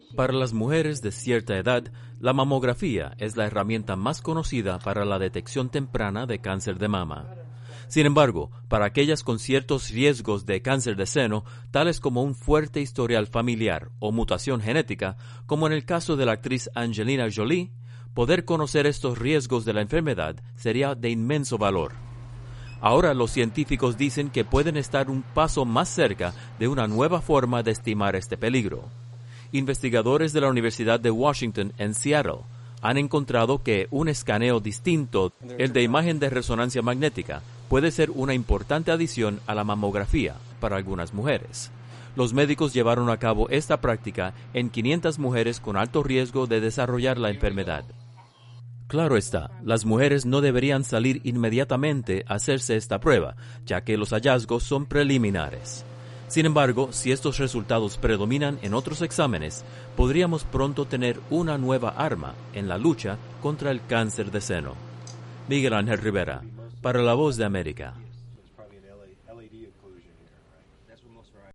Para las mujeres de cierta edad, la mamografía es la herramienta más conocida para la detección temprana de cáncer de mama. Sin embargo, para aquellas con ciertos riesgos de cáncer de seno, tales como un fuerte historial familiar o mutación genética, como en el caso de la actriz Angelina Jolie, poder conocer estos riesgos de la enfermedad sería de inmenso valor. Ahora los científicos dicen que pueden estar un paso más cerca de una nueva forma de estimar este peligro. Investigadores de la Universidad de Washington en Seattle han encontrado que un escaneo distinto, el de imagen de resonancia magnética, puede ser una importante adición a la mamografía para algunas mujeres. Los médicos llevaron a cabo esta práctica en 500 mujeres con alto riesgo de desarrollar la enfermedad. Claro está, las mujeres no deberían salir inmediatamente a hacerse esta prueba, ya que los hallazgos son preliminares. Sin embargo, si estos resultados predominan en otros exámenes, podríamos pronto tener una nueva arma en la lucha contra el cáncer de seno. Miguel Ángel Rivera, para La Voz de América.